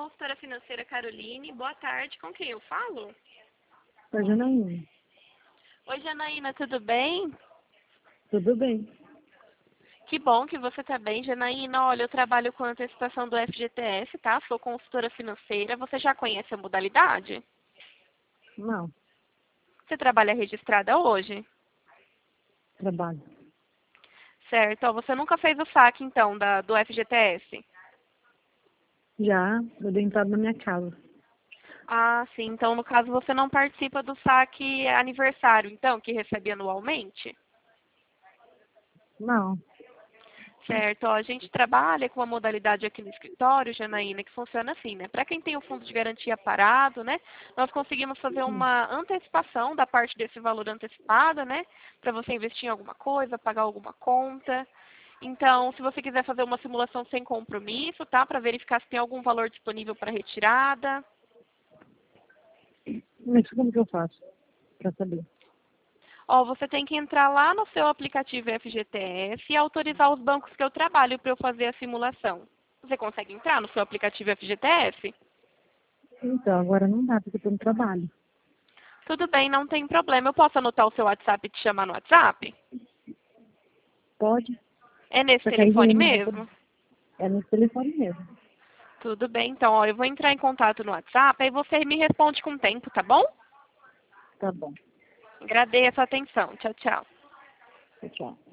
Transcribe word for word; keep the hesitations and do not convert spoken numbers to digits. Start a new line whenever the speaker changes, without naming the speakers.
consultora financeira Caroline. Boa tarde. Com quem eu falo?
Oi, Janaína.
Oi, Janaína, tudo bem?
Tudo bem.
Que bom que você está bem, Janaína. Olha, eu trabalho com antecipação do F G T S, tá? Sou consultora financeira. Você já conhece a modalidade?
Não,
Você trabalha registrada hoje?
trabalho.
Certo. Ó, você nunca fez o saque, então, da, do F G T S?
Já, eu dei entrada na minha casa.
Ah, sim. Então, no caso, você não participa do saque aniversário, então, que recebe anualmente?
Não.
Certo. Ó, a gente trabalha com uma modalidade aqui no escritório, Janaína, que funciona assim, né? Para quem tem o fundo de garantia parado, né? Nós conseguimos fazer uma antecipação da parte desse valor antecipada, né? Para você investir em alguma coisa, pagar alguma conta. Então, se você quiser fazer uma simulação sem compromisso, tá? Para verificar se tem algum valor disponível para retirada.
Mas como que eu faço pra saber?
Ó, você tem que entrar lá no seu aplicativo F G T S e autorizar os bancos que eu trabalho para eu fazer a simulação. Você consegue entrar no seu aplicativo F G T S?
Então, agora não dá, porque eu tô no trabalho.
Tudo bem, não tem problema. Eu posso anotar o seu WhatsApp e te chamar no WhatsApp?
Pode?
É nesse
Só que aí
telefone
eu não vou poder.
mesmo?
É no telefone mesmo.
Tudo bem, então, ó, eu vou entrar em contato no WhatsApp, aí você me responde com o tempo, tá bom?
Tá bom.
Agradeço a atenção. Tchau, tchau.
Tchau.